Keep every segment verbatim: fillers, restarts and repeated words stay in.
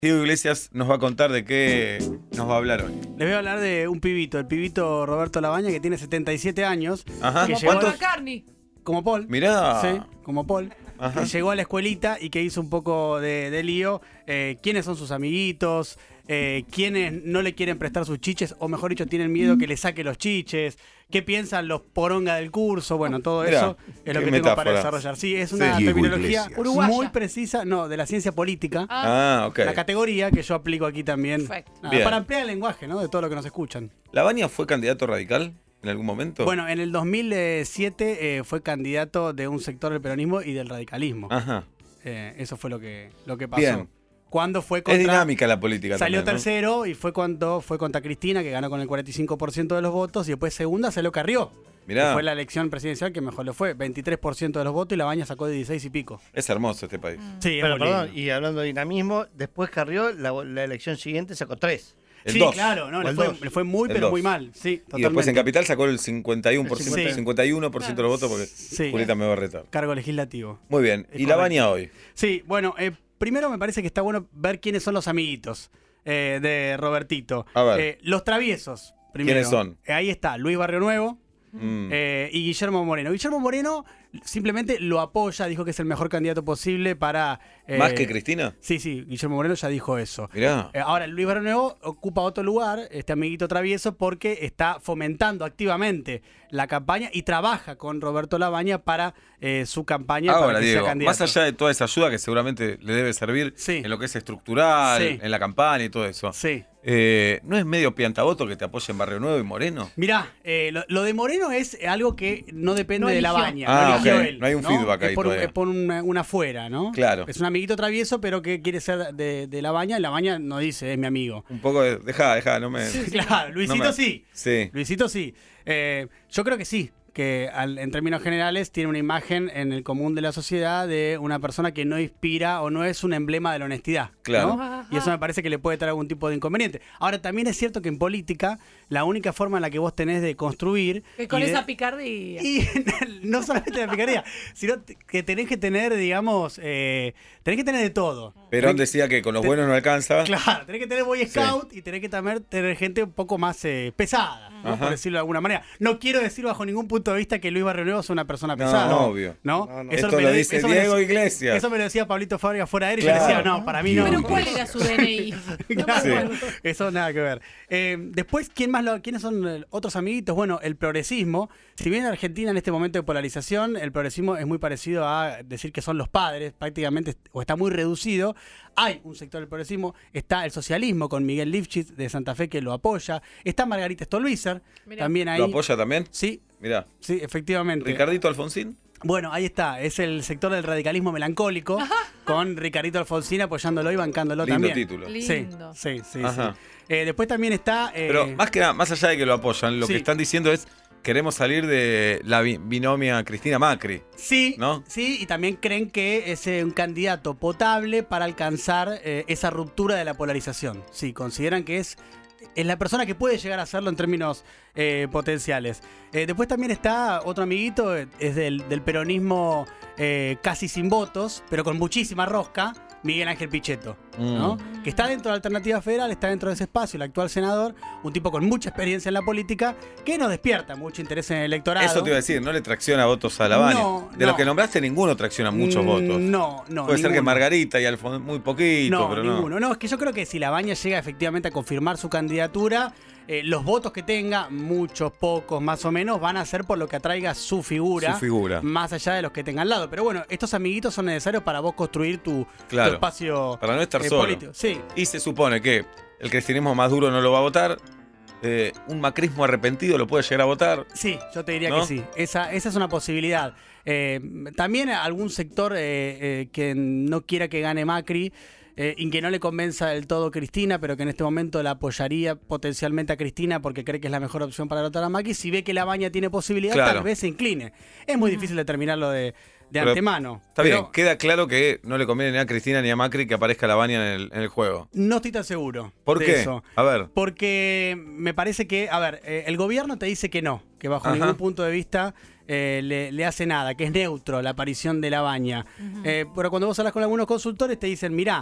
Diego Iglesias nos va a contar de qué nos va a hablar hoy. Les voy a hablar de un pibito, el pibito Roberto Labaña, que tiene setenta y siete años. Ajá. Que Como llegó Paul a- McCartney. Como Paul. Mirá. Sí, como Paul. Ajá. Que llegó a la escuelita y que hizo un poco de, de lío. Eh, ¿Quiénes son sus amiguitos? Eh, ¿Quiénes no le quieren prestar sus chiches? O mejor dicho, tienen miedo que le saque los chiches. ¿Qué piensan los poronga del curso? Bueno, todo Mirá, eso es lo qué que tengo para metáfora. desarrollar. Sí, es una Sí. Diego terminología Iglesias. Uruguaya. muy precisa, no, de la ciencia política. Ah, Ah, ok. La categoría que yo aplico aquí también. Perfecto. Nada, Bien. para ampliar el lenguaje, ¿no? De todo lo que nos escuchan. ¿Labaña fue candidato radical en algún momento? Bueno, en el dos mil siete eh, fue candidato de un sector del peronismo y del radicalismo. Ajá. Eh, eso fue lo que, lo que pasó. Bien. Cuando fue Es contra... dinámica la política Salió también, ¿no? tercero y fue cuando fue contra Cristina, que ganó con el cuarenta y cinco por ciento de los votos, y después segunda salió Carrió. Mirá. Que fue la elección presidencial que mejor le fue, veintitrés por ciento de los votos y Labaña sacó de dieciséis y pico. Es hermoso este país. Sí, es Pero muy perdón, lindo. y hablando de dinamismo, después Carrió, la, la elección siguiente sacó tres. El Sí, dos. claro, no, O le el fue, dos. le fue muy, El pero dos. muy mal. Sí, Y totalmente. después en Capital sacó el cincuenta y uno por ciento, Sí. cincuenta y uno por ciento de los votos porque Sí. Julieta me va a retar. Cargo legislativo. Muy bien. Es ¿Y correcto. Labaña hoy? Sí, bueno, eh, primero me parece que está bueno ver quiénes son los amiguitos eh, de Robertito. A ver. Eh, los traviesos, primero. ¿Quiénes son? Eh, ahí está, Luis Barrio Nuevo Mm. eh, y Guillermo Moreno. Guillermo Moreno simplemente lo apoya, dijo que es el mejor candidato posible para... eh, ¿Más que Cristina? Sí, sí, Guillermo Moreno ya dijo eso. Mirá. Eh, ahora, Luis Barrio Nuevo ocupa otro lugar, este amiguito travieso, porque está fomentando activamente la campaña y trabaja con Roberto Labaña para eh, su campaña Ahora, para que Diego, sea candidato. más allá de toda esa ayuda que seguramente le debe servir Sí. en lo que es estructural, Sí. en la campaña y todo eso, Sí. eh, ¿no es medio piantaboto que te apoyen Barrio Nuevo y Moreno? Mirá, eh, lo, lo de Moreno es algo que no depende No de eligió. Labaña. Ah, no eligió ok. él. No hay un feedback es ahí por, un- todavía. es por una, una fuera, ¿no? Claro. Es un amiguito travieso, pero que quiere ser de, de Labaña. Y Labaña no dice, es mi amigo. Un poco de... Dejá, dejá, no me... Claro, Luisito no me- sí. Sí. Luisito sí. Eh, yo creo que sí, que al- en términos generales tiene una imagen en el común de la sociedad de una persona que no inspira o no es un emblema de la honestidad. Claro. ¿no? Y eso me parece que le puede traer algún tipo de inconveniente. Ahora, también es cierto que en política la única forma en la que vos tenés de construir... que con y de- esa picardía. y no solamente la picardía, sino t- que tenés que tener, digamos, eh, tenés que tener de todo. Perón Tenés- decía que con los te- buenos no alcanza. Claro, tenés que tener Boy Scout y tenés que también tener gente un poco más eh, pesada, ¿no? Ajá. Por decirlo de alguna manera. No quiero decir bajo ningún punto de vista que Luis Barrio Nuevo es una persona No, pesada. obvio. ¿No? No, no. Eso Esto me lo di- dice eso me Diego lo- Iglesias. Eso me lo decía Pablito Fábrega fuera de aire y Claro. yo le decía, no, para mí no. Pero ¿cuál era su D N I? No me Claro, acuerdo. eso nada que ver. Eh, después, ¿quién más lo, ¿quiénes son eh, otros amiguitos? Bueno, el progresismo. Si bien en Argentina en este momento de polarización, el progresismo es muy parecido a decir que son los padres, prácticamente, o está muy reducido. Hay un sector del progresismo, está el socialismo con Miguel Lifchitz de Santa Fe que lo apoya. Está Margarita Stolbizer, Mirá. también ahí. ¿Lo apoya también? Sí, Mirá. sí, efectivamente. ¿Ricardito Alfonsín? Bueno, ahí está, es el sector del radicalismo melancólico, con Ricardito Alfonsín apoyándolo y bancándolo Lindo también. título. Lindo. Sí, sí, sí. Ajá. sí. Eh, después también está... eh, Pero más que nada, más allá de que lo apoyan, lo sí. que están diciendo es queremos salir de la bi- binomia Cristina Macri. Sí, ¿no? sí, y también creen que es eh, un candidato potable para alcanzar eh, esa ruptura de la polarización. Sí, consideran que es, es la persona que puede llegar a hacerlo en términos eh, potenciales. Eh, después también está otro amiguito, eh, es del, del peronismo eh, casi sin votos, pero con muchísima rosca, Miguel Ángel Pichetto, ¿no? Mm. Que está dentro de la Alternativa Federal, está dentro de ese espacio, el actual senador, un tipo con mucha experiencia en la política, que no despierta mucho interés en el electorado. Eso te iba a decir, no le tracciona votos a Labaña. No, de los no. que nombraste, ninguno tracciona muchos Mm, votos. No, no. Puede ser que ninguno. Margarita y Alfonsín muy poquito, No, pero ninguno. no. No, es que yo creo que si Labaña llega efectivamente a confirmar su candidatura, eh, los votos que tenga, muchos, pocos, más o menos, van a ser por lo que atraiga su figura. Su figura. Más allá de los que tenga al lado. Pero bueno, estos amiguitos son necesarios para vos construir tu, Claro. tu espacio Para no estar eh, solo. político. Sí. Y se supone que el cristianismo más duro no lo va a votar. eh, un macrismo arrepentido lo puede llegar a votar. Sí, yo te diría ¿No? que sí. Esa, esa es una posibilidad. Eh, también algún sector eh, eh, que no quiera que gane Macri eh, y que no le convenza del todo Cristina, pero que en este momento la apoyaría potencialmente a Cristina porque cree que es la mejor opción para derrotar a Macri, si ve que Labaña tiene posibilidad, Claro. tal vez se incline. Es muy difícil determinarlo de, de Pero antemano. Está pero bien, queda claro que no le conviene ni a Cristina ni a Macri que aparezca Labaña en el, en el juego. No estoy tan seguro. ¿Por de qué? eso. A ver. Porque me parece que, a ver, eh, el gobierno te dice que no, que bajo Ajá. ningún punto de vista eh, le, le hace nada, que es neutro la aparición de Labaña. Eh, pero cuando vos hablas con algunos consultores te dicen, mirá,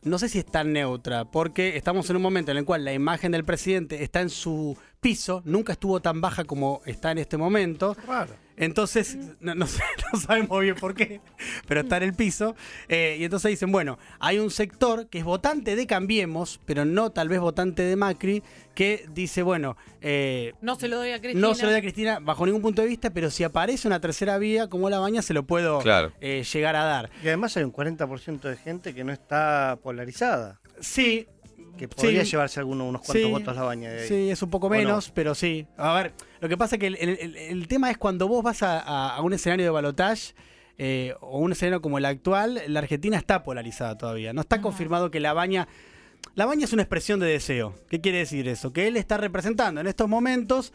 no sé si es tan neutra, porque estamos en un momento en el cual la imagen del presidente está en su piso, nunca estuvo tan baja como está en este momento. Raro. Entonces, no, no, sé, no sabemos bien por qué, pero está en el piso. Eh, y entonces dicen, bueno, hay un sector que es votante de Cambiemos, pero no tal vez votante de Macri, que dice, bueno, eh, No se lo doy a Cristina. no se lo doy a Cristina bajo ningún punto de vista, pero si aparece una tercera vía como La Baña, se lo puedo Claro. eh, llegar a dar. Y además hay un cuarenta por ciento de gente que no está polarizada. Sí. Que podría Sí. llevarse alguno, unos cuantos Sí, votos La Baña de ahí. Sí, es un poco ¿O menos, no? pero sí. A ver, lo que pasa es que el, el- el tema es cuando vos vas a, a- a un escenario de balotaje eh, o un escenario como el actual, la Argentina está polarizada todavía. No está Ajá. confirmado que La Baña... La Baña es una expresión de deseo. ¿Qué quiere decir eso? Que él está representando en estos momentos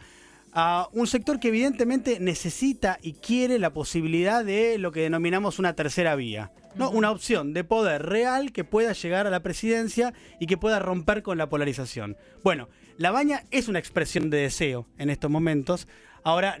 a un sector que evidentemente necesita y quiere la posibilidad de lo que denominamos una tercera vía. ¿No? Ujú. Una opción de poder real que pueda llegar a la presidencia y que pueda romper con la polarización. Bueno, La Baña es una expresión de deseo en estos momentos. Ahora,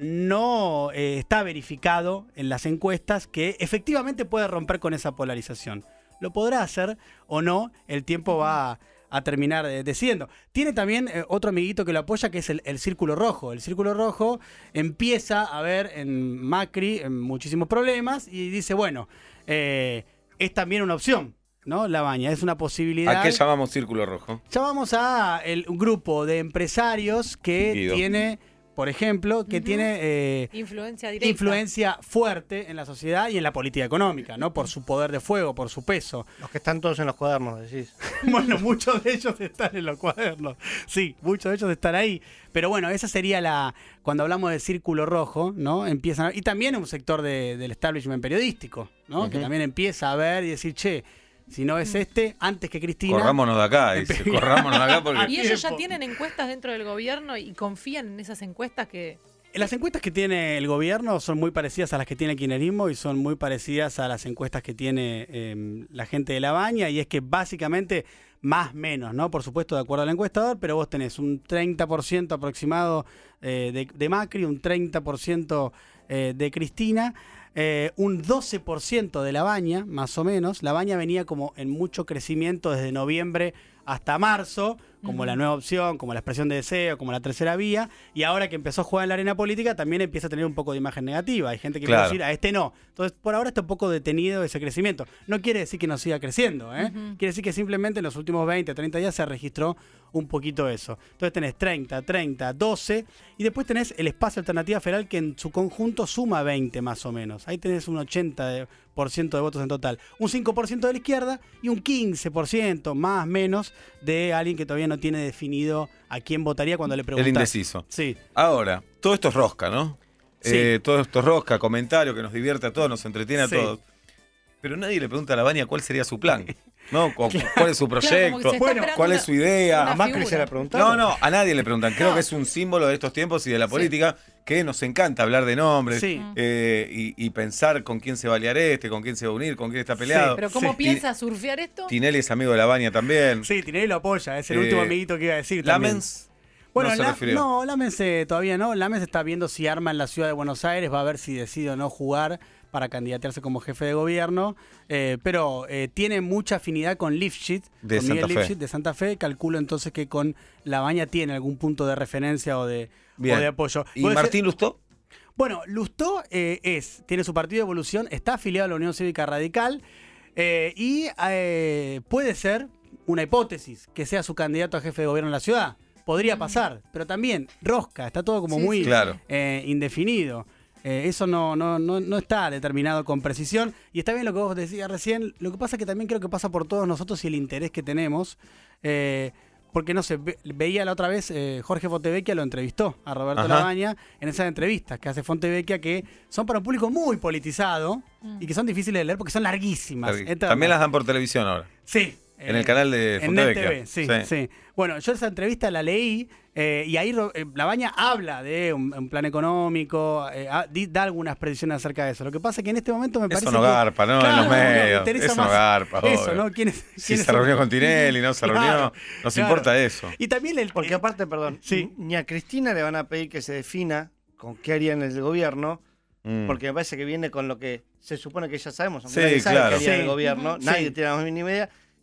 no eh, está verificado en las encuestas que efectivamente puede romper con esa polarización. Lo podrá hacer o no, el tiempo va a, a terminar eh, decidiendo. Tiene también eh, otro amiguito que lo apoya, que es el, el Círculo Rojo. El Círculo Rojo empieza a ver en Macri en muchísimos problemas y dice, bueno, eh, es también una opción, ¿no? La Baña, es una posibilidad. ¿A qué llamamos círculo rojo? Llamamos a el un grupo de empresarios que Guido. tiene, por ejemplo, que Ujú. tiene eh, Influencia directa. influencia fuerte en la sociedad y en la política económica, ¿no? Por su poder de fuego, por su peso. Los que están todos en los cuadernos, decís. Bueno, muchos de ellos están en los cuadernos. Sí, muchos de ellos están ahí. Pero bueno, esa sería la... Cuando hablamos de círculo rojo, ¿no? Empiezan a- y también un sector de- del establishment periodístico, ¿no? Que Ujú. también empieza a ver y decir, che, si no es este, antes que Cristina... Corrámonos de acá, dice. Empe- Corrámonos de acá porque. Y ellos ya tiempo. tienen encuestas dentro del gobierno y confían en esas encuestas que... Las encuestas que tiene el gobierno son muy parecidas a las que tiene el kirchnerismo y son muy parecidas a las encuestas que tiene eh, la gente de La Baña, y es que básicamente más menos, ¿no? Por supuesto, de acuerdo al encuestador, pero vos tenés un treinta por ciento aproximado eh, de, de Macri, un treinta por ciento eh, de Cristina, eh, un doce por ciento de La Baña, más o menos. La Baña venía como en mucho crecimiento desde noviembre hasta marzo, como Ujú. la nueva opción, como la expresión de deseo, como la tercera vía, y ahora que empezó a jugar en la arena política también empieza a tener un poco de imagen negativa. Hay gente que Claro. quiere decir, a este no. Entonces, por ahora está un poco detenido ese crecimiento. No quiere decir que no siga creciendo, ¿eh? Ujú. Quiere decir que simplemente en los últimos veinte, treinta días se registró un poquito eso. Entonces tenés treinta, treinta, doce, y después tenés el espacio Alternativa Federal que en su conjunto suma veinte más o menos. Ahí tenés un ochenta por ciento de votos en total. Un cinco por ciento de la izquierda y un quince por ciento más o menos de alguien que todavía no tiene definido a quién votaría cuando le preguntas. El indeciso. Sí. Ahora, todo esto es rosca, ¿no? Sí. Eh, todo esto es rosca, comentario que nos divierte a todos, nos entretiene a Sí. todos. Pero nadie le pregunta a La Baña cuál sería su plan, ¿no? Cu- ¿Cuál es su Claro, como que proyecto? se está Bueno, esperando ¿cuál una- es su idea? una A Macri se figura. la preguntaron. No, no, a nadie le preguntan. Creo No. que es un símbolo de estos tiempos y de la política que nos encanta hablar de nombres Sí. eh, y, y pensar con quién se va a liar este, con quién se va a unir, con quién está peleado. Pero ¿cómo Sí. piensa surfear esto? Tinelli es amigo de La Baña también. Sí, Tinelli lo apoya, es el Eh, último amiguito que iba a decir. también. Lamens Bueno, no se la- refirió. no, Lamens eh, todavía no. Lamens está viendo si arma en la ciudad de Buenos Aires, va a ver si decide o no jugar para candidatearse como jefe de gobierno, eh, pero eh, tiene mucha afinidad con Lifshitz, De con Miguel Santa Fe. Lifshitz de Santa Fe. Calculo entonces que con La Baña tiene algún punto de referencia o de, Bien. o de apoyo. ¿Y Vos decís- Martín Lustó? Bueno, Lustó eh, es, tiene su partido de Evolución, está afiliado a la Unión Cívica Radical eh, y eh, puede ser una hipótesis que sea su candidato a jefe de gobierno en la ciudad. Podría pasar, pero también rosca, está todo como Sí, muy sí, Claro. eh, indefinido. Eh, eso no, no, no, no está determinado con precisión. Y está bien lo que vos decías recién. Lo que pasa es que también creo que pasa por todos nosotros y el interés que tenemos. Eh, porque no sé, ve- veía la otra vez, eh, Jorge Fontevecchia lo entrevistó a Roberto Ajá. Labaña en esas entrevistas que hace Fontevecchia, que son para un público muy politizado Mm. y que son difíciles de leer porque son larguísimas. eternas. También las dan por televisión ahora. Sí. En eh, el canal de en Net Fontevecchia. T V, sí, sí, Bueno, yo esa entrevista la leí eh, y ahí Ro- eh, Labaña habla de un, un plan económico, eh, ah, di- da algunas predicciones acerca de eso. Lo que pasa es que en este momento me parece Eso no que- garpa, ¿no? Claro, en los no, medios. interesa Eso no más garpa, Eso, obvio. ¿no? ¿Quiénes, Si quiénes se son? reunió con Tinelli, no se Claro, reunió. Nos claro. importa eso. Y también el... Porque eh, aparte, perdón, Sí. ni a Cristina le van a pedir que se defina con qué harían en el gobierno, Mm. porque me parece que viene con lo que se supone que ya sabemos. Sí, Nadie sabe claro. qué haría en Sí. el gobierno, Ujú. nadie Sí. tiene la más mínima idea.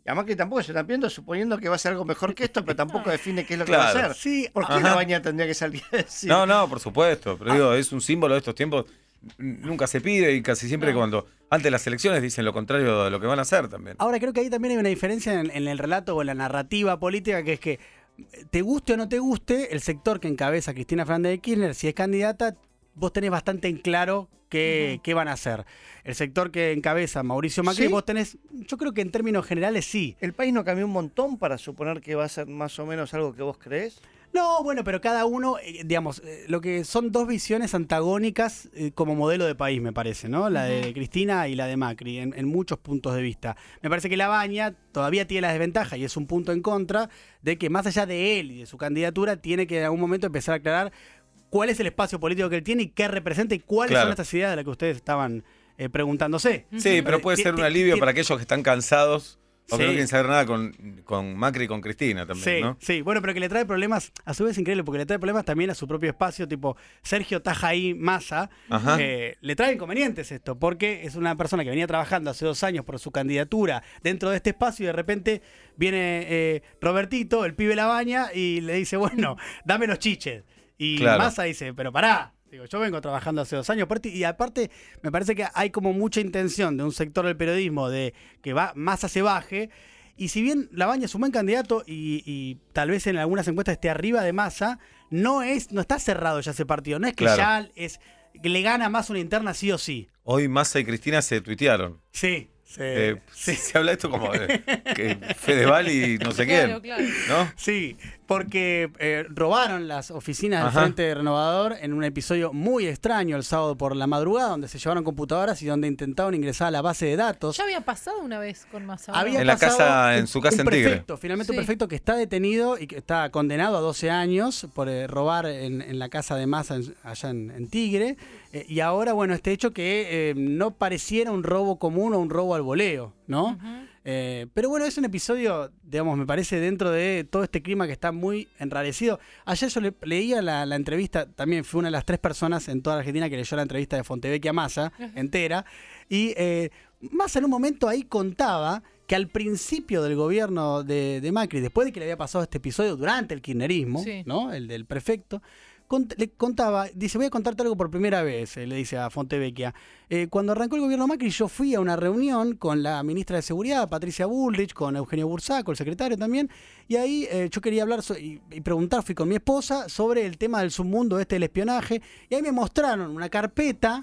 Y además que tampoco se están viendo suponiendo que va a ser algo mejor que esto, pero tampoco define qué es lo que Claro. va a hacer. Sí, ¿Por qué ajá. la baña tendría que salir a decir? No, no, por supuesto. Pero digo, es un símbolo de estos tiempos. N- Nunca se pide y casi siempre No. cuando antes de las elecciones dicen lo contrario de lo que van a hacer también. Ahora creo que ahí también hay una diferencia en, en el relato o en la narrativa política, que es que te guste o no te guste, el sector que encabeza Cristina Fernández de Kirchner, si es candidata, vos tenés bastante en claro qué, Ujú. qué van a hacer. El sector que encabeza Mauricio Macri, ¿Sí? vos tenés, yo creo que en términos generales sí. ¿El país no cambió un montón para suponer que va a ser más o menos algo que vos creés? No, bueno, pero cada uno, eh, digamos, eh, lo que son dos visiones antagónicas eh, como modelo de país, me parece, ¿no? La de Ujú. Cristina y la de Macri, en, en muchos puntos de vista. Me parece que La Baña todavía tiene la desventaja y es un punto en contra de que más allá de él y de su candidatura, tiene que en algún momento empezar a aclarar cuál es el espacio político que él tiene y qué representa y cuáles Claro. son estas ideas de las que ustedes estaban eh, preguntándose. Sí, pero Eh, puede ti- ser un ti- alivio ti- para aquellos que están cansados o que no Sí. quieren saber nada con, con Macri y con Cristina también, Sí, ¿no? sí, bueno, pero que le trae problemas, a su vez es increíble, porque le trae problemas también a su propio espacio, tipo Sergio Tajaí Massa, Ajá. eh, le trae inconvenientes esto, porque es una persona que venía trabajando hace dos años por su candidatura dentro de este espacio y de repente viene eh, Robertito, el pibe La Baña, y le dice, bueno, dame los chiches. Y Claro. Massa dice, pero pará. Digo, yo vengo trabajando hace dos años aparte, y aparte me parece que hay como mucha intención de un sector del periodismo de que va Massa se baje, y si bien Labaña es un buen candidato y, y tal vez en algunas encuestas esté arriba de Massa, no es, no está cerrado ya ese partido, no es que Claro. ya es que le gana más una interna sí o sí. Hoy Massa y Cristina se tuitearon. Sí, sí, Eh, sí. Se habla esto como de que Fedeval y no sé Claro, quién, claro. ¿no? Sí, porque eh, robaron las oficinas del Ajá. Frente Renovador en un episodio muy extraño el sábado por la madrugada, donde se llevaron computadoras y donde intentaban ingresar a la base de datos. Ya había pasado una vez con Massa. ¿no? Había En la pasado casa- un- en su casa un en Tigre. prefecto, finalmente un Sí. prefecto que está detenido y que está condenado a doce años por eh, robar en, en la casa de Massa en- allá en, en Tigre. Eh, y ahora, bueno, este hecho que eh, no pareciera un robo común o un robo al voleo, ¿no? Ujú. Eh, pero bueno, es un episodio, digamos, me parece dentro de todo este clima que está muy enrarecido. Ayer yo le, leía la, la entrevista, también fue una de las tres personas en toda la Argentina que leyó la entrevista de Fontevecchia a Massa, Ajá. entera, y eh, Massa en un momento ahí contaba que al principio del gobierno de, de Macri, después de que le había pasado este episodio durante el kirchnerismo, Sí. ¿no? El del prefecto, cont- le contaba, dice, voy a contarte algo por primera vez, eh, le dice a Fontevecchia. Eh, cuando arrancó el gobierno Macri, yo fui a una reunión con la ministra de Seguridad, Patricia Bullrich, con Eugenio Bursaco, el secretario también, y ahí eh, yo quería hablar so- y, y preguntar, fui con mi esposa, sobre el tema del submundo este del espionaje, y ahí me mostraron una carpeta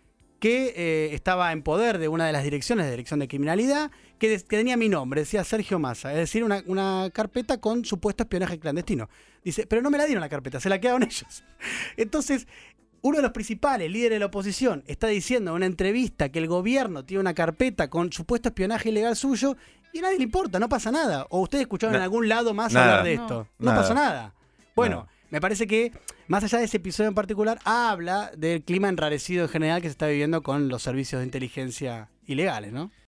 que eh, estaba en poder de una de las direcciones de Dirección de Criminalidad, que, des- que tenía mi nombre, decía Sergio Massa, es decir, una, una carpeta con supuesto espionaje clandestino. Dice, pero no me la dieron la carpeta, se la quedaron ellos. Entonces, uno de los principales líderes de la oposición está diciendo en una entrevista que el gobierno tiene una carpeta con supuesto espionaje ilegal suyo y a nadie le importa, no pasa nada. ¿O ustedes escucharon Na- en algún lado más nada. hablar de No. esto? No, Nada. pasó nada. Bueno, Nada. me parece que más allá de ese episodio en particular, habla del clima enrarecido en general que se está viviendo con los servicios de inteligencia ilegales, ¿no?